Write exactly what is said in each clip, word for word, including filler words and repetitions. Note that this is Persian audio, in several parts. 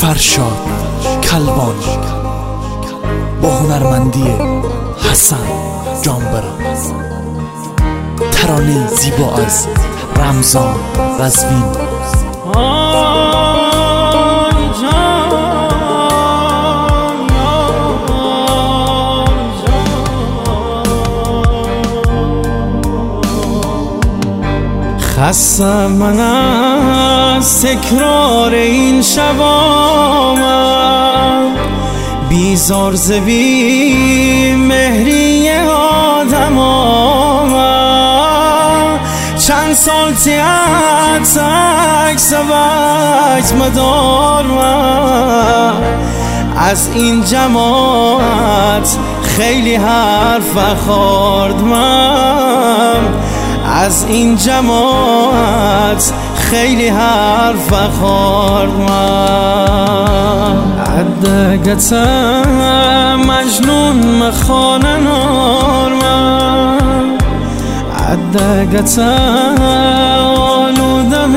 فرشاد کلبان با هنرمندی حسن جانبران، ترانه زیبا از رمضان رضوین. خستم من از تکرار این شبامم، بیزار ز بی مهری آدمام. چند سال تیت عکس وقت مدارم، از این جماعت خیلی حرف خوردم، از این جماعت خیلی حرف خوردم. عدقتم مجنون مخانه نارمم، عدقتم آلودم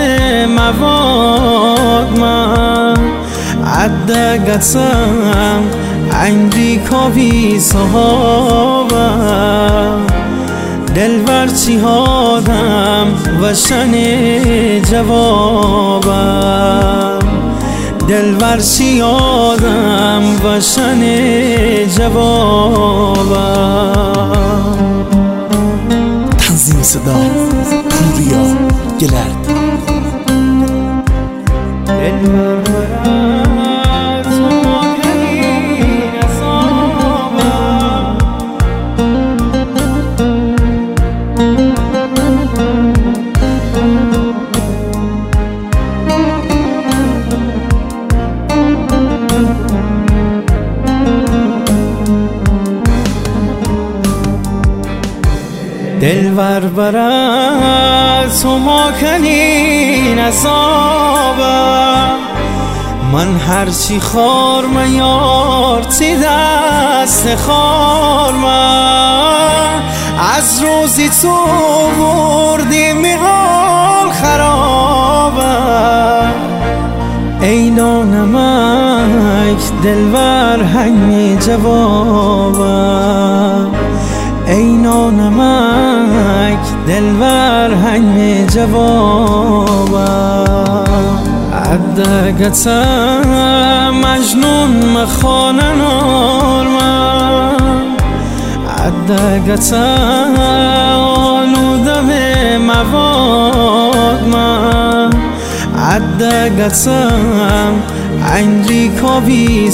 مواد من، عدقتم عندی کابی صحابم. دلبر چی هادم و شن جوابم، دلبر چی هادم و شن جوابم. تنظیم صدا پوریا گلرد. دلبر دلبر برد تو ما کنین عذابم، من هرچی خارم یار تی دست خارم. از روزی تو بردی میحال خرابم، اینا نمک دلبر هنگ جوابم، اینا نمک دلبر هنگ جوابم. عدقتم مجنون مخانه نارمم، عدقتم آلودم مواد من، عدقتم عندی کابی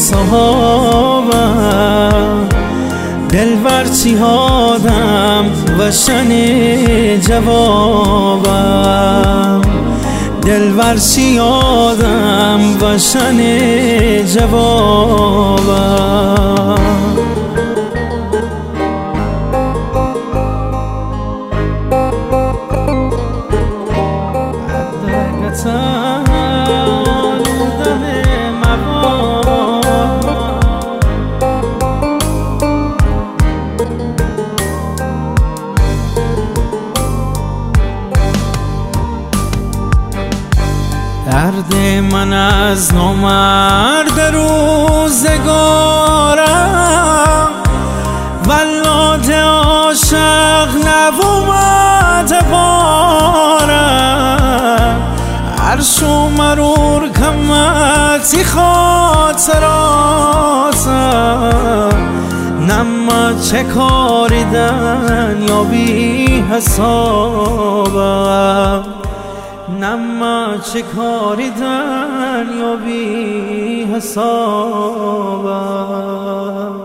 صحابم. دلبر چی هادم و شن جوابم، دلبر چی هادم و شن جوابم. عدقتم آلودم مواد، درد من از نامرد روزگارم، ولاد عاشق نبومد بارم. عرش و مرور کمتی خاطراتم، نما چه کاریدن یا بی حسابم، نما چه کاریدن یا بی حسابم.